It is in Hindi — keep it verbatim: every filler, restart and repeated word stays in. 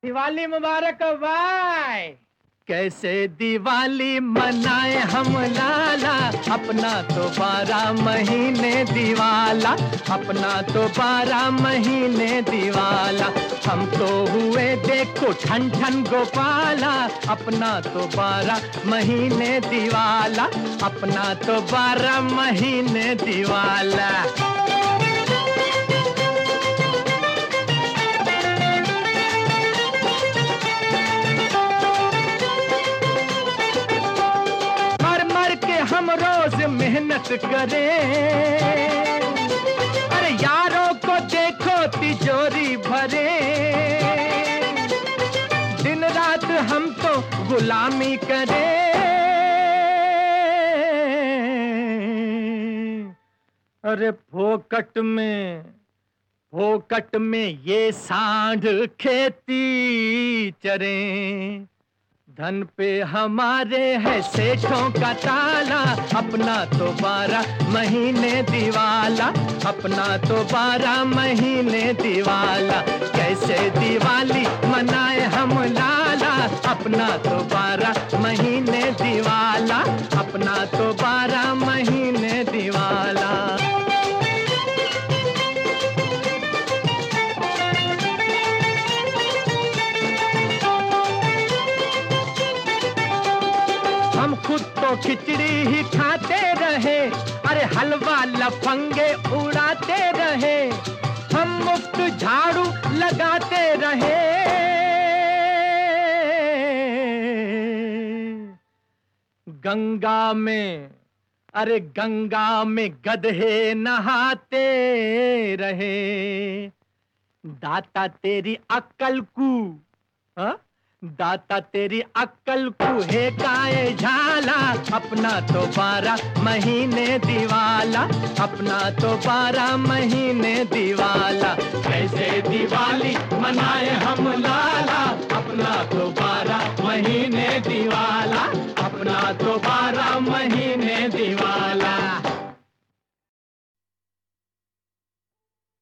दिवाली मुबारक हो भाई। कैसे दिवाली मनाए हम लाला, अपना तो बारह महीने दिवाला, अपना तो बारह महीने दिवाला। हम तो हुए देखो ठन ठन गोपाला, अपना तो बारह महीने दिवाला, अपना तो बारह महीने दिवाला। हम रोज मेहनत करें, अरे यारों को देखो तिजोरी भरे, दिन रात हम तो गुलामी करें। अरे फोकट में फोकट में ये सांड खेती चरें, धन पे हमारे है सेठों का ताला, अपना तो बारह महीने दिवाला, अपना तो बारह महीने दिवाला। कैसे दिवाली मनाए हम लाला, अपना तो बारह महीने दिवाला, अपना तो बारह महीने दिवाला। हम खुद तो खिचड़ी ही खाते रहे, अरे हलवा लफंगे उड़ाते रहे, हम मुफ्त झाड़ू लगाते रहे। गंगा में अरे गंगा में गधे नहाते रहे, दाता तेरी अक्ल को हा? दाता तेरी अक्ल को है काए झाला, अपना तो बारह महीने दिवाला, अपना तो बारह महीने दिवाला। कैसे दिवाली मनाए हम लाला, अपना तो बारह महीने दिवाला, अपना तो बारह